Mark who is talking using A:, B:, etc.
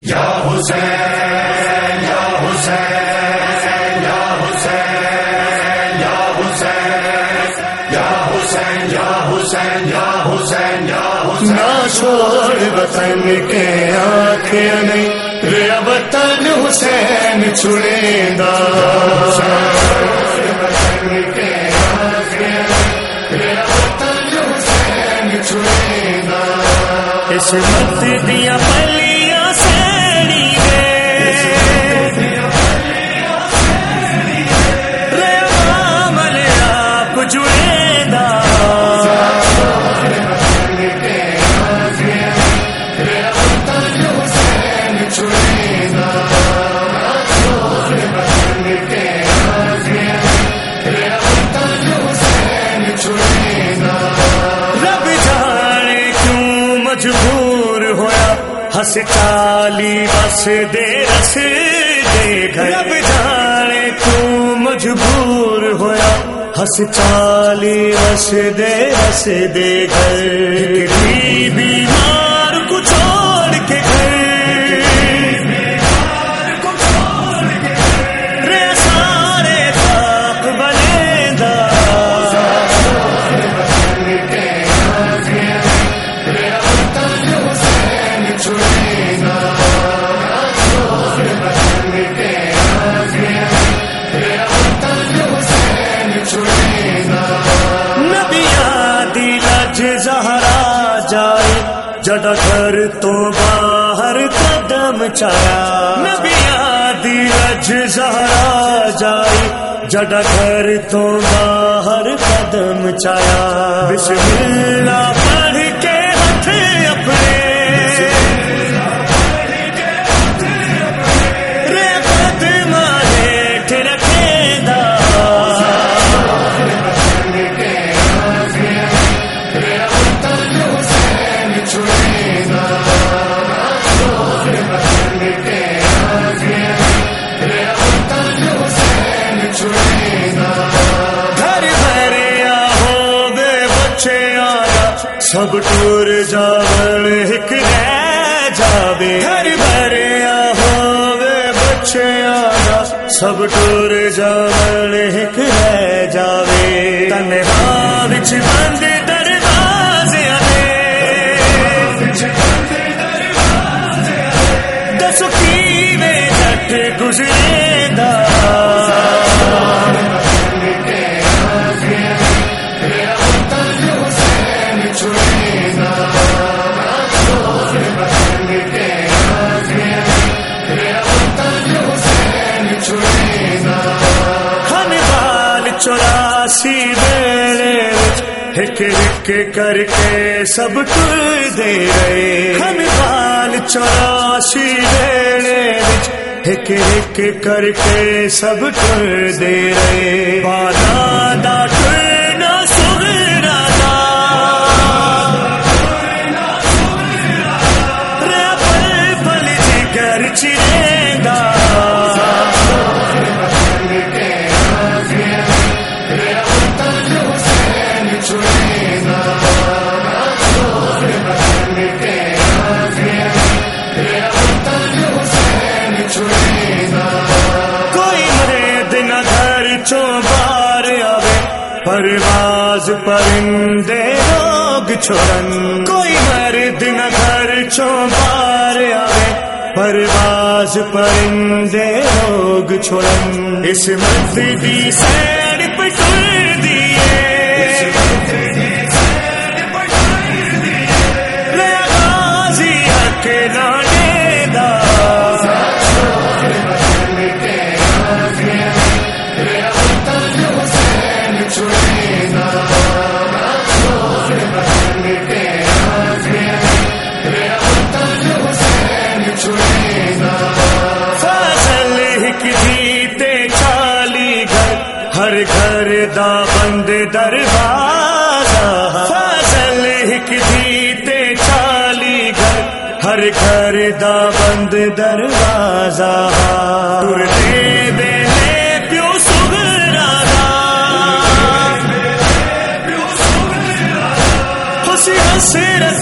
A: یا حسین یا حسین یا حسین یا حسین یا حسین یا حسین یا حسین یا حسین نہ چھوڑ وطن کے آنکھیں نہیں رے وطن حسین چھڑیندا وطن کے آنکھیں رے وطن حسین چھڑیندا عصمت دیا پلیاں سیڑی گے رے عامل آپ جڑیندا مجبور ہویا ہس چالی بس دے رس دے گھر رب جانے کیوں مجبور ہویا ہس چالی بس دے رس دے گھر بیمار کو چھوڑ کے گھر رے سارے باپ بنیدا زہرا جائے جڑا گھر تو باہر قدم چایا نبی آدی رج زہرا جائے جڑا گھر تو باہر قدم چایا بسم اللہ پڑھ کے ہاتھ اپنے رے قدم ہیٹھ رکھیندا سب ٹور جاوڑ ایک رہ جاوے گھر بھریا ہووے بچے آگا سب ٹور جاوڑ ایک رہ جاوے تنہا وچ بند دروازے دس کیویں جٹ گزریندا چوراسی ویلے ایک ایک کر کے سب ٹر دے رہے ہم بال 84 ویلے ایک ایک کر کے سب ٹر دے رہے بالا دا ٹرنا سغرا دا رے پل پل جگر چریندا پرواز پرندے لوگ چھوڑن کوئی مرد نہ گھر چوں باہر آوے پرواز پرندے لوگ چھوڑن اس مرد دی سیر پہ ٹر دیے رے غازی حق لانے دا ہر گھر دا بند دروازہ فضل ایک دیتے 40 گھر ہر گھر دا بند دروازہ ٹر دے ویلے پیو سغرا دا خوشی حسرت